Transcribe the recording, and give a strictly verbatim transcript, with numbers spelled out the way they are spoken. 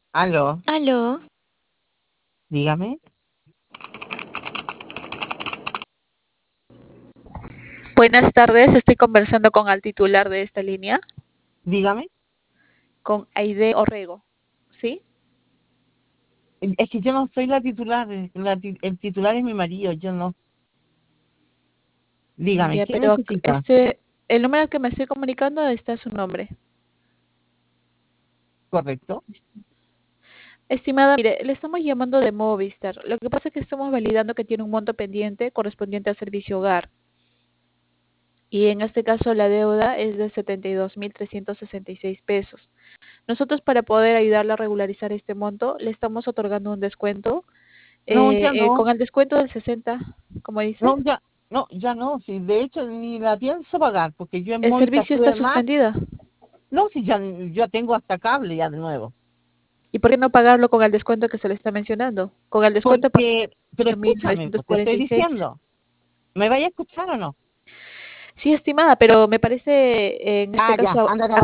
Aló, Aló, dígame, buenas tardes. Estoy conversando con el titular de esta línea, dígame. con Aide Orrego. ¿Sí? Es que yo no soy la titular, eh, la ti- el titular es mi marido, yo no. Mm, Dígame, Ya, ¿qué pero necesita? este, el número al que me estoy comunicando está su nombre. ¿Correcto? Estimada, mire, le estamos llamando de Movistar. Lo que pasa es que estamos validando que tiene un monto pendiente correspondiente al servicio hogar. Y en este caso la deuda es de setenta y dos mil trescientos sesenta y seis pesos. Nosotros para poder ayudarle a regularizar este monto le estamos otorgando un descuento No, eh, ya eh, no, con el descuento del sesenta, como dice. no, ya, no, ya no, sí, de hecho ni la pienso pagar, porque yo en El Movistar servicio está tuve más, suspendido. no, si ya, ya tengo hasta cable ya de nuevo. ¿Y por qué no pagarlo con el descuento que se le está mencionando? Con el descuento por Porque, pero mil escúchame, novecientos pues te cuarenta estoy y seis. diciendo, ¿me vaya a escuchar o no? Sí, estimada, pero me parece eh, en este Ah, ya, caso ándale